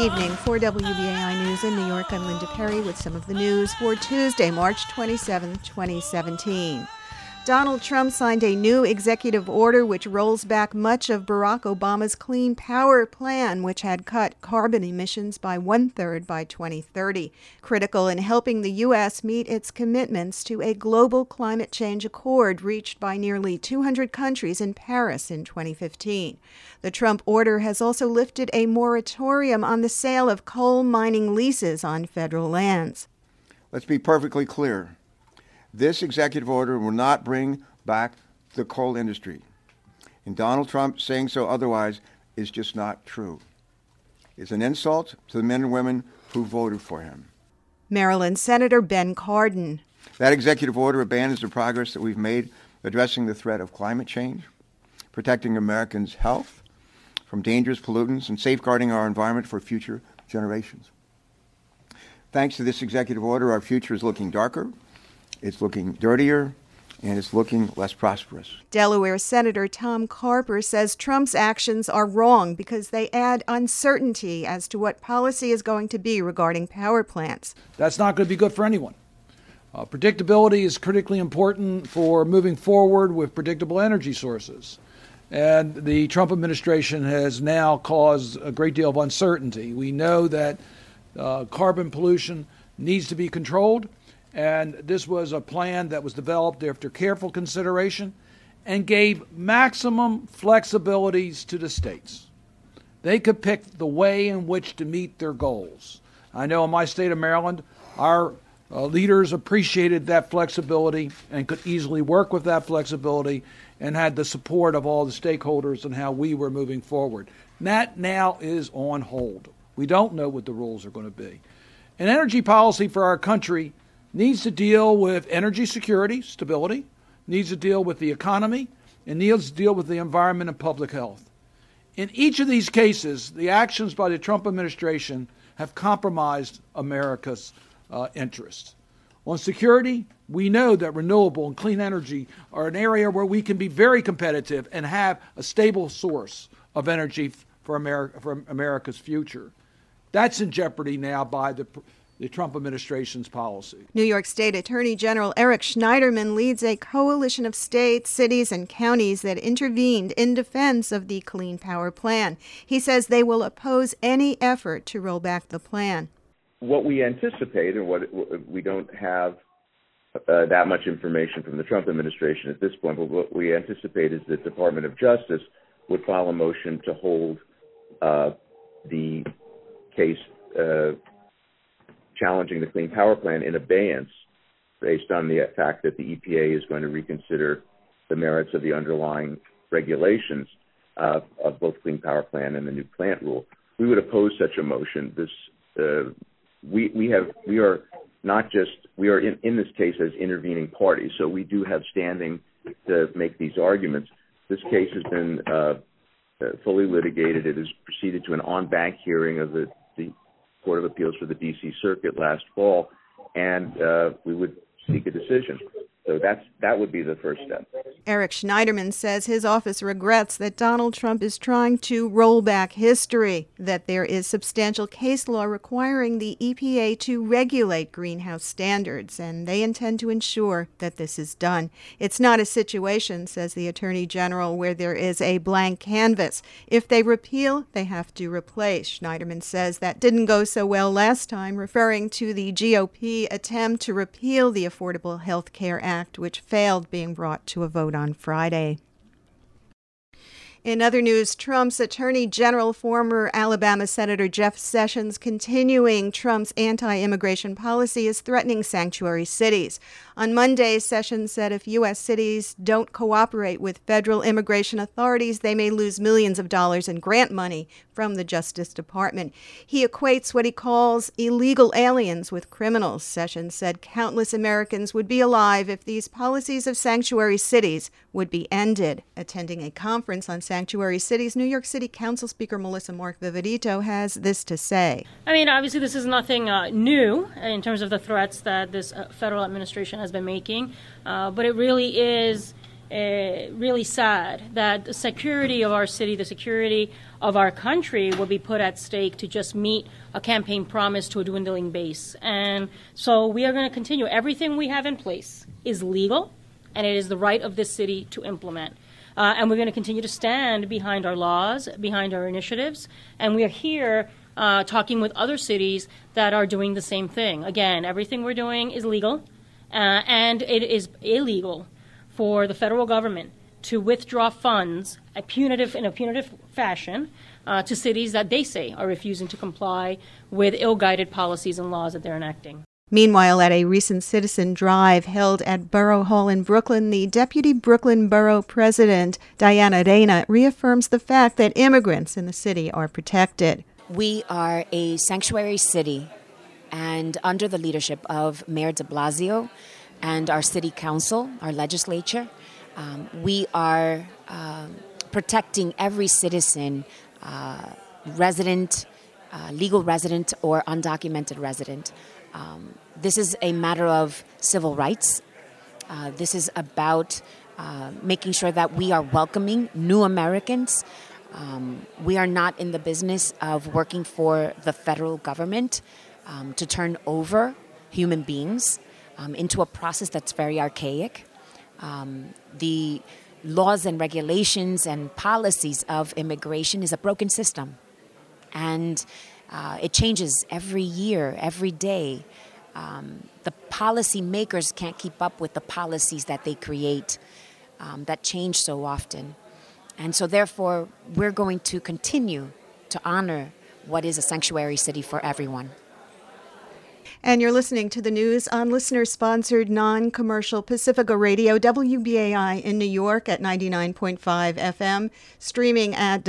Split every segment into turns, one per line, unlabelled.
evening. For WBAI News in New York, I'm Linda Perry with some of the news for Tuesday, March 27, 2017. Donald Trump signed a new executive order which rolls back much of Barack Obama's Clean Power Plan, which had cut carbon emissions by 1/3 by 2030. Critical in helping the U.S. meet its commitments to a global climate change accord reached by nearly 200 countries in Paris in 2015. The Trump order has also lifted a moratorium on the sale of coal mining leases on federal lands.
Let's be perfectly clear. This executive order will not bring back the coal industry. And Donald Trump saying so otherwise is just not true. It's an insult to the men and women who voted for him.
Maryland Senator Ben Cardin.
That executive order abandons the progress that we've made addressing the threat of climate change, protecting Americans' health from dangerous pollutants, and safeguarding our environment for future generations. Thanks to this executive order, our future is looking darker, it's looking dirtier, and it's looking less prosperous.
Delaware Senator Tom Carper says Trump's actions are wrong because they add uncertainty as to what policy is going to be regarding power plants.
That's not going to be good for anyone. Predictability is critically important for moving forward with predictable energy sources. And the Trump administration has now caused a great deal of uncertainty. We know that carbon pollution needs to be controlled. And this was a plan that was developed after careful consideration and gave maximum flexibilities to the states. They could pick the way in which to meet their goals. I know in my state of Maryland, our leaders appreciated that flexibility and could easily work with that flexibility and had the support of all the stakeholders in how we were moving forward. That now is on hold. We don't know what the rules are going to be. An energy policy for our country needs to deal with energy security, stability, needs to deal with the economy, and needs to deal with the environment and public health. In each of these cases, the actions by the Trump administration have compromised America's interests. On security, we know that renewable and clean energy are an area where we can be very competitive and have a stable source of energy for America's future. That's in jeopardy now by the Trump administration's policy.
New York State Attorney General Eric Schneiderman leads a coalition of states, cities, and counties that intervened in defense of the Clean Power Plan. He says they will oppose any effort to roll back the plan.
What we anticipate, and what we don't have that much information from the Trump administration at this point, but what we anticipate is the Department of Justice would file a motion to hold the case challenging the Clean Power Plan in abeyance based on the fact that the EPA is going to reconsider the merits of the underlying regulations of both Clean Power Plan and the new plant rule. We would oppose such a motion. We are in this case as intervening parties, so we do have standing to make these arguments. This case has been fully litigated. It has proceeded to an en-banc hearing of the Court of Appeals for the D.C. Circuit last fall, and we would seek a decision. So that would be the first step.
Eric Schneiderman says his office regrets that Donald Trump is trying to roll back history, that there is substantial case law requiring the EPA to regulate greenhouse standards, and they intend to ensure that this is done. It's not a situation, says the Attorney General, where there is a blank canvas. If they repeal, they have to replace. Schneiderman says that didn't go so well last time, referring to the GOP attempt to repeal the Affordable Health Care Act, which failed being brought to a vote on Friday. In other news, Trump's Attorney General, former Alabama Senator Jeff Sessions, continuing Trump's anti-immigration policy, is threatening sanctuary cities. On Monday, Sessions said if U.S. cities don't cooperate with federal immigration authorities, they may lose millions of dollars in grant money from the Justice Department. He equates what he calls illegal aliens with criminals. Sessions said countless Americans would be alive if these policies of sanctuary cities would be ended. Attending a conference on sanctuary cities, New York City Council Speaker Melissa Mark-Viverito has this to say.
I mean, obviously this is nothing new in terms of the threats that this federal administration has been making, but it really is really sad that the security of our city, the security of our country will be put at stake to just meet a campaign promise to a dwindling base. And so we are going to continue. Everything we have in place is legal, and it is the right of this city to implement. And we're going to continue to stand behind our laws, behind our initiatives, and we are here talking with other cities that are doing the same thing. Again, everything we're doing is legal, and it is illegal for the federal government to withdraw funds in a punitive fashion to cities that they say are refusing to comply with ill-guided policies and laws that they're enacting.
Meanwhile, at a recent citizen drive held at Borough Hall in Brooklyn, the Deputy Brooklyn Borough President, Diana Reyna, reaffirms the fact that immigrants in the city are protected.
We are a sanctuary city, and under the leadership of Mayor de Blasio and our city council, our legislature, we are protecting every citizen, resident, legal resident, or undocumented resident. This is a matter of civil rights. This is about making sure that we are welcoming new Americans. We are not in the business of working for the federal government to turn over human beings into a process that's very archaic. The laws and regulations and policies of immigration is a broken system. And it changes every year, every day. The policy makers can't keep up with the policies that they create that change so often. And so therefore, we're going to continue to honor what is a sanctuary city for everyone.
And you're listening to the news on listener-sponsored, non-commercial Pacifica Radio, WBAI in New York at 99.5 FM, streaming at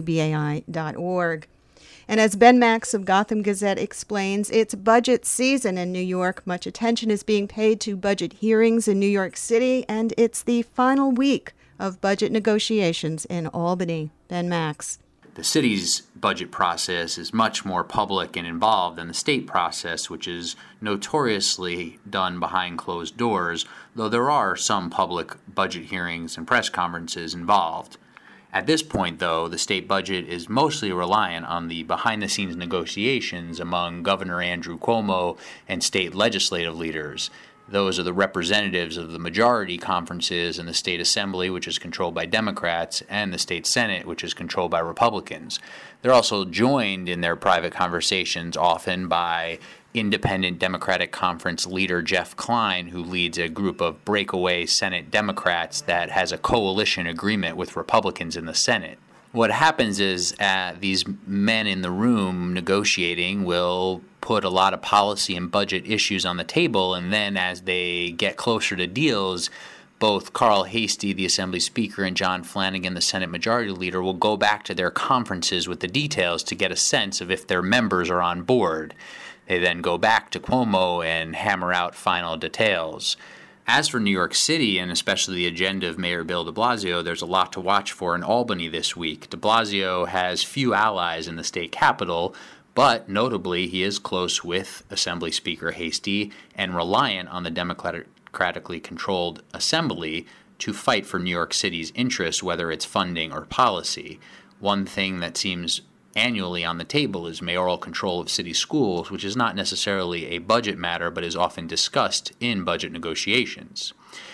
WBAI.org. And as Ben Max of Gotham Gazette explains, it's budget season in New York. Much attention is being paid to budget hearings in New York City, and it's the final week of budget negotiations in Albany. Ben Max.
The city's budget process is much more public and involved than the state process, which is notoriously done behind closed doors, though there are some public budget hearings and press conferences involved. At this point, though, the state budget is mostly reliant on the behind-the-scenes negotiations among Governor Andrew Cuomo and state legislative leaders. Those are the representatives of the majority conferences in the state assembly, which is controlled by Democrats, and the state senate, which is controlled by Republicans. They're also joined in their private conversations often by independent Democratic conference leader Jeff Klein, who leads a group of breakaway Senate Democrats that has a coalition agreement with Republicans in the Senate. What happens is these men in the room negotiating will put a lot of policy and budget issues on the table, and then as they get closer to deals, both Carl Heastie, the Assembly Speaker, and John Flanagan, the Senate Majority Leader, will go back to their conferences with the details to get a sense of if their members are on board. They then go back to Cuomo and hammer out final details. As for New York City, and especially the agenda of Mayor Bill de Blasio, there's a lot to watch for in Albany this week. De Blasio has few allies in the state capital, but notably he is close with Assembly Speaker Heastie and reliant on the democratically controlled Assembly to fight for New York City's interests, whether it's funding or policy. One thing that seems annually on the table is mayoral control of city schools, which is not necessarily a budget matter, but is often discussed in budget negotiations.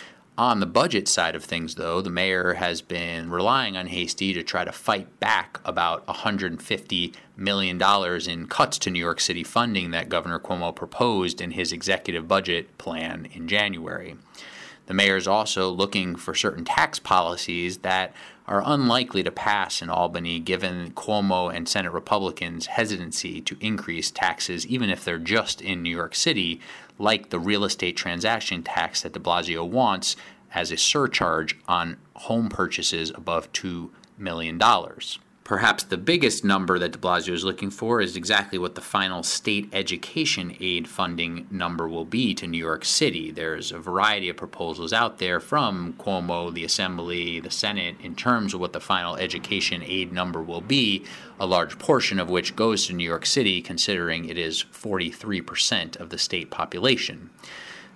On the budget side of things, though, the mayor has been relying on Heastie to try to fight back about $150 million in cuts to New York City funding that Governor Cuomo proposed in his executive budget plan in January. The mayor is also looking for certain tax policies that are unlikely to pass in Albany, given Cuomo and Senate Republicans' hesitancy to increase taxes, even if they're just in New York City, like the real estate transaction tax that de Blasio wants as a surcharge on home purchases above $2 million. Perhaps the biggest number that de Blasio is looking for is exactly what the final state education aid funding number will be to New York City. There's a variety of proposals out there from Cuomo, the Assembly, the Senate, in terms of what the final education aid number will be, a large portion of which goes to New York City, considering it is 43% of the state population.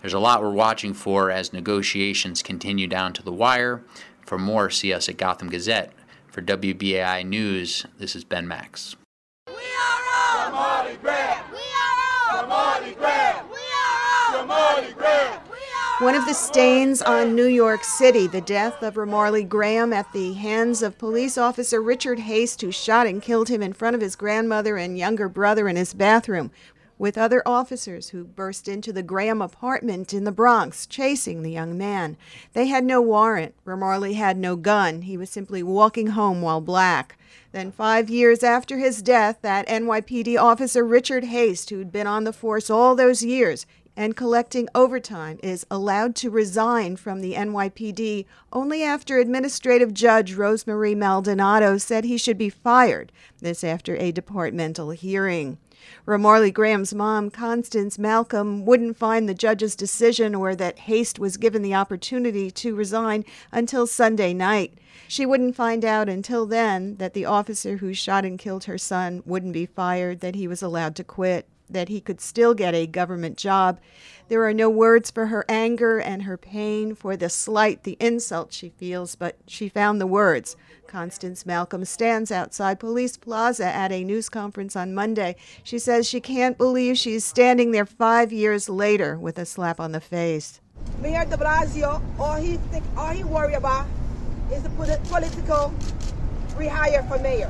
There's a lot we're watching for as negotiations continue down to the wire. For more, see us at Gotham Gazette. For WBAI News, this is Ben Max.
We are all Ramarley Graham. We are all Ramarley Graham. We are all Ramarley Graham.
One of the stains on New York City, the death of Ramarley Graham at the hands of police officer Richard Haste, who shot and killed him in front of his grandmother and younger brother in his bathroom, with other officers who burst into the Graham apartment in the Bronx, chasing the young man. They had no warrant. Ramarley had no gun. He was simply walking home while black. Then 5 years after his death, that NYPD officer Richard Haste, who'd been on the force all those years and collecting overtime, is allowed to resign from the NYPD only after Administrative Judge Rosemarie Maldonado said he should be fired, this after a departmental hearing. Ramarley Graham's mom, Constance Malcolm, wouldn't find the judge's decision or that Haste was given the opportunity to resign until Sunday night. She wouldn't find out until then that the officer who shot and killed her son wouldn't be fired, that he was allowed to quit, that he could still get a government job. There are no words for her anger and her pain, for the slight, the insult she feels, but she found the words. Constance Malcolm stands outside Police Plaza at a news conference on Monday. She says she can't believe she's standing there 5 years later with a slap on the face.
Mayor de Blasio, all he worry about is the political rehire for mayor.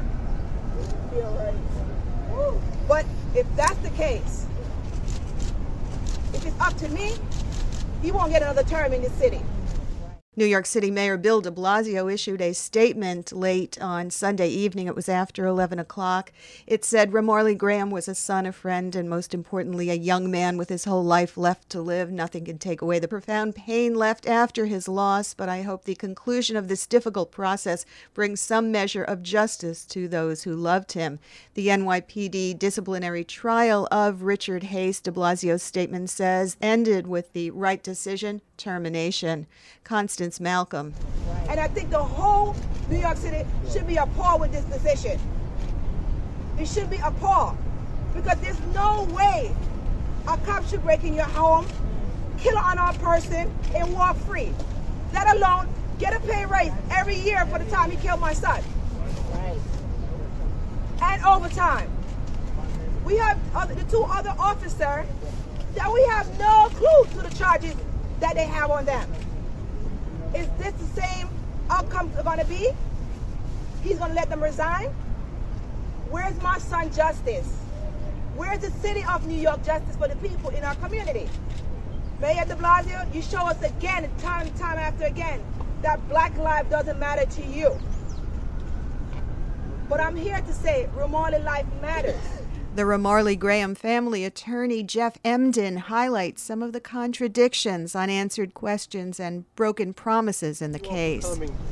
But if that's the case, if it's up to me, he won't get another term in this city.
New York City Mayor Bill de Blasio issued a statement late on Sunday evening. It was after 11 o'clock. It said Ramarley Graham was a son, a friend, and most importantly, a young man with his whole life left to live. Nothing can take away the profound pain left after his loss, but I hope the conclusion of this difficult process brings some measure of justice to those who loved him. The NYPD disciplinary trial of Richard Haste, de Blasio's statement says, ended with the right decision, termination. Constance Malcolm.
And I think the whole New York City should be appalled with this decision. It should be appalled because there's no way a cop should break in your home, kill an unarmed person, and walk free. Let alone get a pay raise every year for the time he killed my son. Right. And overtime. We have the two other officers that we have no clue to the charges that they have on them. Is this the same outcome going to be? He's going to let them resign? Where's my son justice? Where's the city of New York justice for the people in our community? Mayor de Blasio, you show us again, time after again, that black life doesn't matter to you. But I'm here to say Ramarley life matters.
The Ramarley Graham family attorney Jeff Emden highlights some of the contradictions, unanswered questions, and broken promises in the case.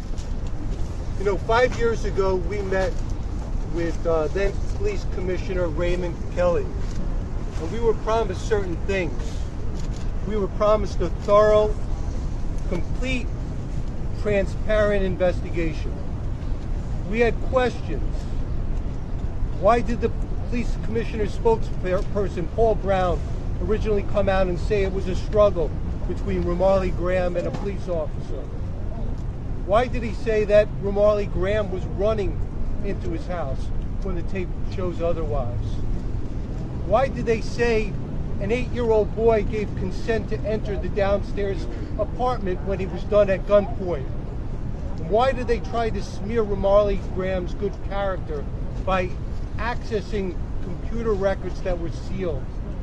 5 years ago, we met with then Police Commissioner Raymond Kelly, and we were promised certain things. We were promised a thorough, complete, transparent investigation. We had questions. Why did the Police Commissioner's spokesperson, Paul Brown, originally come out and say it was a struggle between Ramarley Graham and a police officer? Why did he say that Ramarley Graham was running into his house when the tape shows otherwise? Why did they say an 8-year-old boy gave consent to enter the downstairs apartment when he was done at gunpoint? And why did they try to smear Ramarley Graham's good character by accessing computer records that were sealed?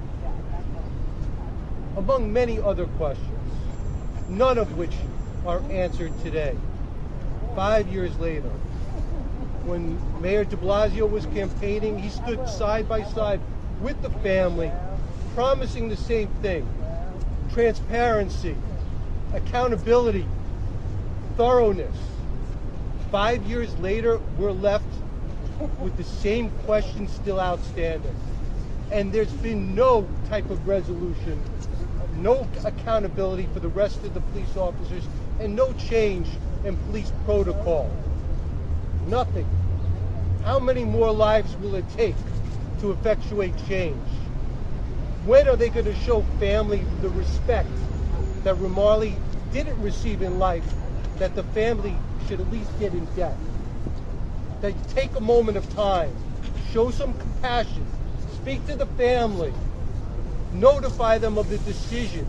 Among many other questions, none of which are answered today. 5 years later, when Mayor de Blasio was campaigning, he stood side by side with the family, promising the same thing: transparency, accountability, thoroughness. 5 years later, we're left with the same questions still outstanding. And there's been no type of resolution, no accountability for the rest of the police officers, and no change in police protocol. Nothing. How many more lives will it take to effectuate change? When are they going to show family the respect that Ramarley didn't receive in life, that the family should at least get in death? That you take a moment of time, show some compassion, speak to the family, notify them of the decision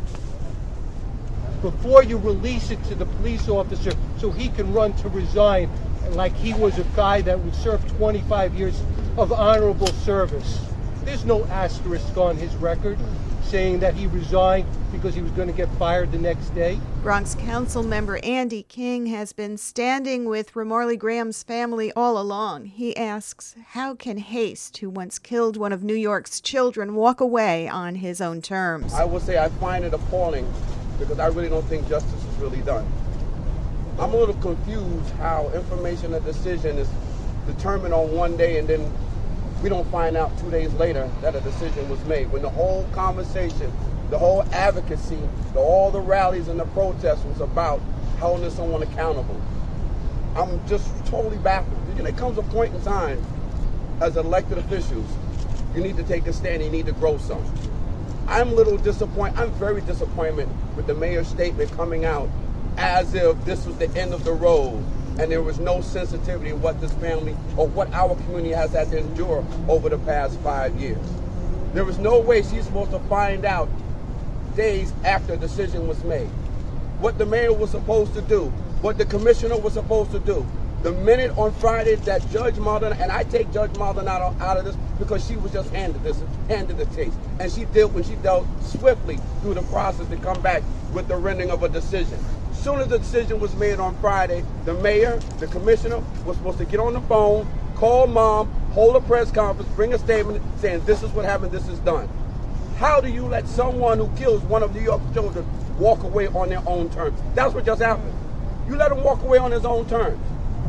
before you release it to the police officer so he can run to resign like he was a guy that would serve 25 years of honorable service. There's no asterisk on his record saying that he resigned because he was going to get fired the next day.
Bronx Council member Andy King has been standing with Ramarley Graham's family all along. He asks, how can Haste, who once killed one of New York's children, walk away on his own terms?
I will say I find it appalling because I really don't think justice is really done. I'm a little confused how information and decision is determined on one day and then we don't find out 2 days later that a decision was made. When the whole conversation, the whole advocacy, all the rallies and the protests was about holding someone accountable. I'm just totally baffled. You know, there comes a point in time as elected officials, you need to take a stand, you need to grow some. I'm a little disappointed, I'm very disappointed with the mayor's statement coming out as if this was the end of the road and there was no sensitivity of what this family or what our community has had to endure over the past 5 years. There was no way she's supposed to find out days after a decision was made. What the mayor was supposed to do, what the commissioner was supposed to do. The minute on Friday that Judge Maldonado, and I take Judge Maldonado out of this because she was just handed the case. And she dealt swiftly through the process to come back with the rendering of a decision. As soon as the decision was made on Friday, the mayor, the commissioner, was supposed to get on the phone, call mom, hold a press conference, bring a statement saying this is what happened, this is done. How do you let someone who kills one of New York's children walk away on their own terms? That's what just happened. You let him walk away on his own terms.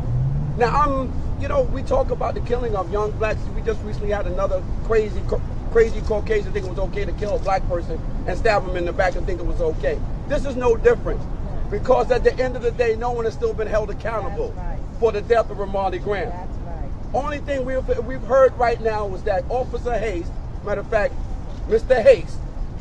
Now, we talk about the killing of young blacks. We just recently had another crazy Caucasian think it was okay to kill a black person and stab him in the back and think it was okay. This is no different. Because at the end of the day, no one has still been held accountable for the death of Ramarley Graham. Only thing we've heard right now was that Officer Haste, matter of fact, Mr. Haste,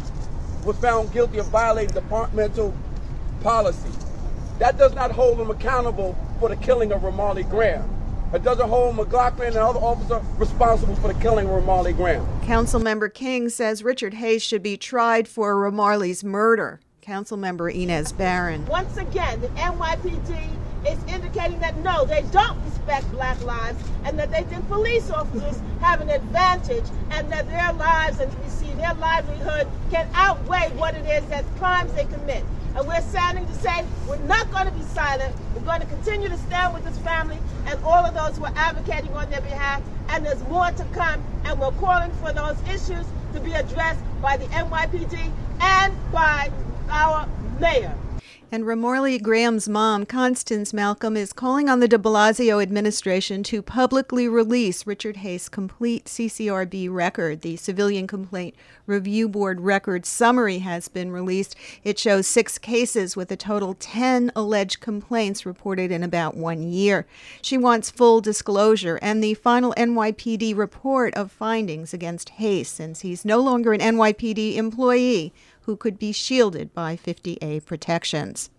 was found guilty of violating departmental policy. That does not hold him accountable for the killing of Ramarley Graham. It doesn't hold McLaughlin and other officers responsible for the killing of Ramarley Graham.
Councilmember King says Richard Haste should be tried for Ramarley's murder. Councilmember Inez Barron.
Once again, the NYPD is indicating that no, they don't respect black lives and that they think police officers have an advantage and that their lives and their livelihood can outweigh what it is that crimes they commit. And we're standing to say we're not going to be silent. We're going to continue to stand with this family and all of those who are advocating on their behalf. And there's more to come. And we're calling for those issues to be addressed by the NYPD and by our mayor.
And Ramarley Graham's mom, Constance Malcolm, is calling on the de Blasio administration to publicly release Richard Haste's complete CCRB record. The Civilian Complaint Review Board record summary has been released. It shows 6 cases with a total 10 alleged complaints reported in about 1 year. She wants full disclosure and the final NYPD report of findings against Haste, since he's no longer an NYPD employee who could be shielded by 50A protections.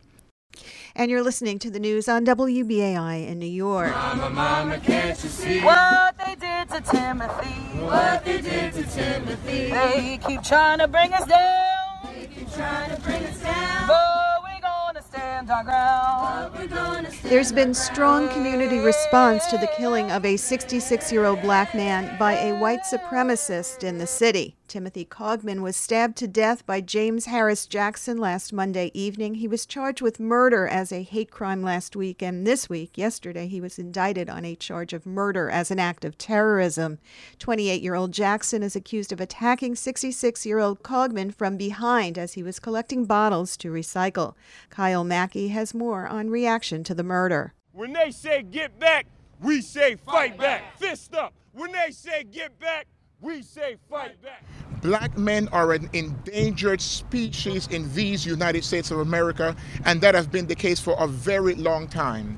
And you're listening to the news on WBAI in New York.
Mama, can't you see
what they did to Timothy?
What they did to Timothy.
They keep trying to bring us down.
They keep trying to bring us down.
But we're gonna stand our ground.
There's been strong community response to the killing of a 66-year-old black man by a white supremacist in the city. Timothy Cogman was stabbed to death by James Harris Jackson last Monday evening. He was charged with murder as a hate crime last week, and yesterday, he was indicted on a charge of murder as an act of terrorism. 28-year-old Jackson is accused of attacking 66-year-old Cogman from behind as he was collecting bottles to recycle. Kyle Mackey has more on reaction to the murder.
When they say get back, we say fight back. Fist up. When they say get back, we say fight back.
Black men are an endangered species in these United States of America, and that has been the case for a very long time.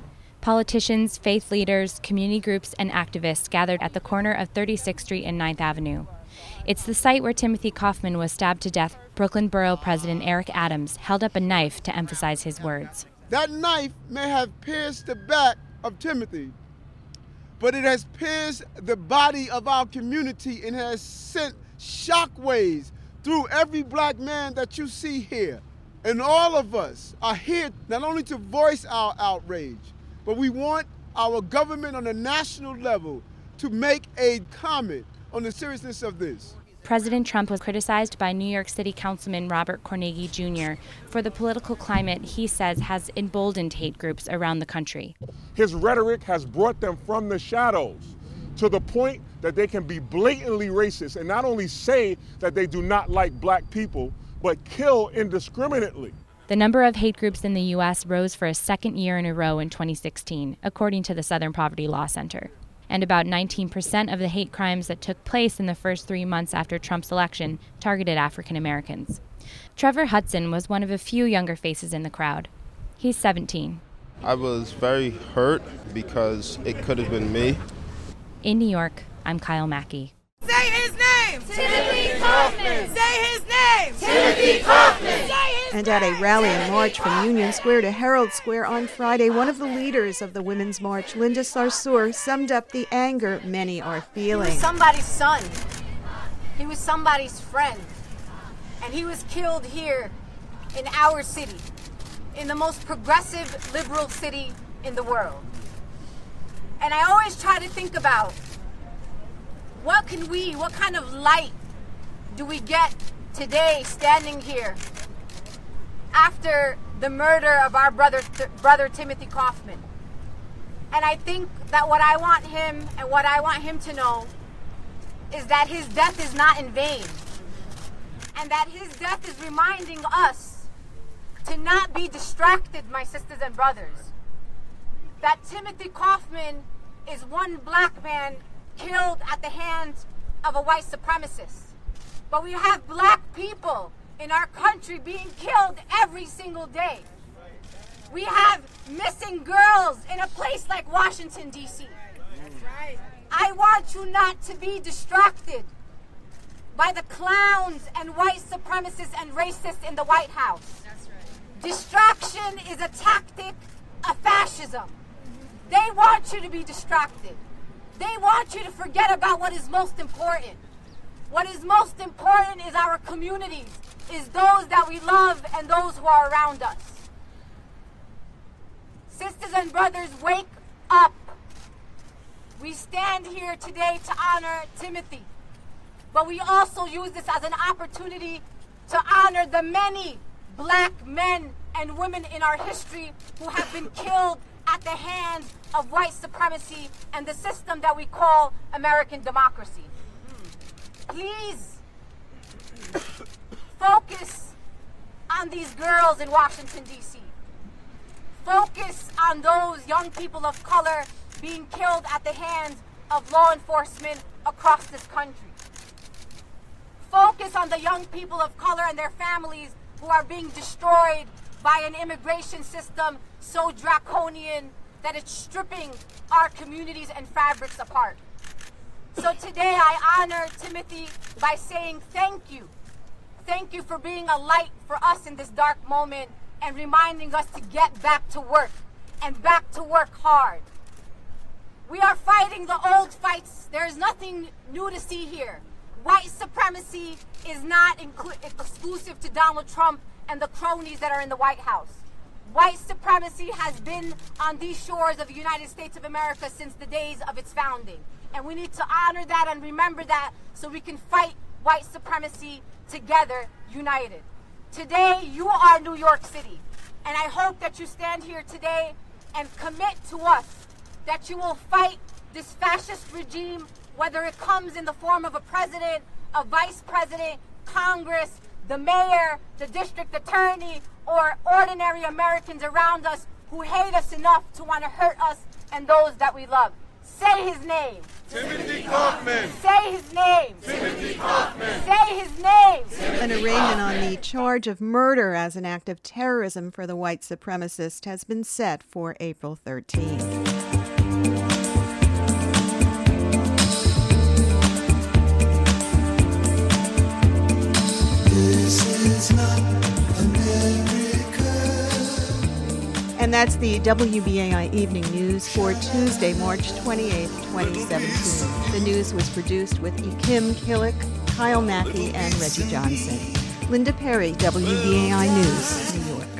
Politicians, faith leaders, community groups, and activists gathered at the corner of 36th Street and 9th Avenue. It's the site where Timothy Kaufman was stabbed to death. Brooklyn Borough President Eric Adams held up a knife to emphasize his words.
That knife may have pierced the back of Timothy, but it has pierced the body of our community and has sent shockwaves through every black man that you see here. And all of us are here not only to voice our outrage, but we want our government on a national level to make a comment on the seriousness of this.
President Trump was criticized by New York City Councilman Robert Cornegy Jr. for the political climate he says has emboldened hate groups around the country.
His rhetoric has brought them from the shadows to the point that they can be blatantly racist and not only say that they do not like black people, but kill indiscriminately.
The number of hate groups in the U.S. rose for a second year in a row in 2016, according to the Southern Poverty Law Center. And about 19% of the hate crimes that took place in the first 3 months after Trump's election targeted African Americans. Trevor Hudson was one of a few younger faces in the crowd. He's 17.
I was very hurt because it could have been me.
In New York, I'm Kyle Mackey.
Say his name! Timothy Kaufman! Say his name! Timothy Kaufman!
And at a rally and march from Union Square to Herald Square on Friday, one of the leaders of the Women's March, Linda Sarsour, summed up the anger many are feeling.
He was somebody's son. He was somebody's friend. And he was killed here in our city, in the most progressive, liberal city in the world. And I always try to think about what kind of light do we get today standing here after the murder of our brother Timothy Kaufman. And I think that what I want him to know is that his death is not in vain. And that his death is reminding us to not be distracted, my sisters and brothers. That Timothy Kaufman is one black man killed at the hands of a white supremacist. But we have black people in our country being killed every single day. We have missing girls in a place like Washington, D.C. That's right. I want you not to be distracted by the clowns and white supremacists and racists in the White House. That's right. Distraction is a tactic of fascism. They want you to be distracted. They want you to forget about what is most important. What is most important is our communities, is those that we love and those who are around us. Sisters and brothers, wake up. We stand here today to honor Timothy, but we also use this as an opportunity to honor the many black men and women in our history who have been killed at the hands of white supremacy and the system that we call American democracy. Please focus on these girls in Washington, D.C. Focus on those young people of color being killed at the hands of law enforcement across this country. Focus on the young people of color and their families who are being destroyed by an immigration system so draconian that it's stripping our communities and fabrics apart. So today I honor Timothy by saying thank you. Thank you for being a light for us in this dark moment and reminding us to get back to work and back to work hard. We are fighting the old fights. There is nothing new to see here. White supremacy is not exclusive to Donald Trump and the cronies that are in the White House. White supremacy has been on these shores of the United States of America since the days of its founding. And we need to honor that and remember that so we can fight white supremacy together, united. Today, you are New York City. And I hope that you stand here today and commit to us that you will fight this fascist regime, whether it comes in the form of a president, a vice president, Congress, the mayor, the district attorney, or ordinary Americans around us who hate us enough to want to hurt us and those that we love. Say his name.
Timothy Kaufman.
Say his name.
Timothy Kaufman.
Say his name.
An arraignment on the charge of murder as an act of terrorism for the white supremacist has been set for April 13th. That's the WBAI Evening News for Tuesday, March 28, 2017. The news was produced with E. Kim Killick, Kyle Mackey, and Reggie Johnson. Linda Perry, WBAI News, New York.